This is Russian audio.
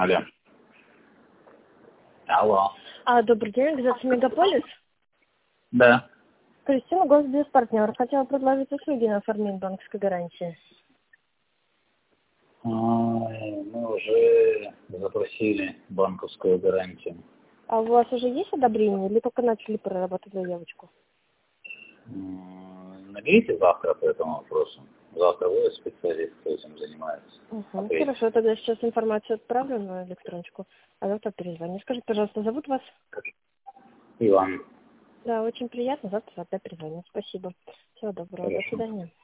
Алло. Алло. Добрый день, организация «Мегаполис». Да. Кристина, госбезпартнер. Хотела предложить услуги на оформление банковской гарантии. Мы уже запросили банковскую гарантию. А у вас уже есть одобрение или только начали прорабатывать заявочку? Наберите завтра по этому вопросу. Завтра вы специалист, кто этим занимается. Хорошо, тогда сейчас информацию отправлю на электроночку, а завтра перезвоню. Скажите, пожалуйста, зовут вас? Иван. Да, очень приятно. Завтра опять перезвоню. Спасибо. Всего доброго. Хорошо. До свидания.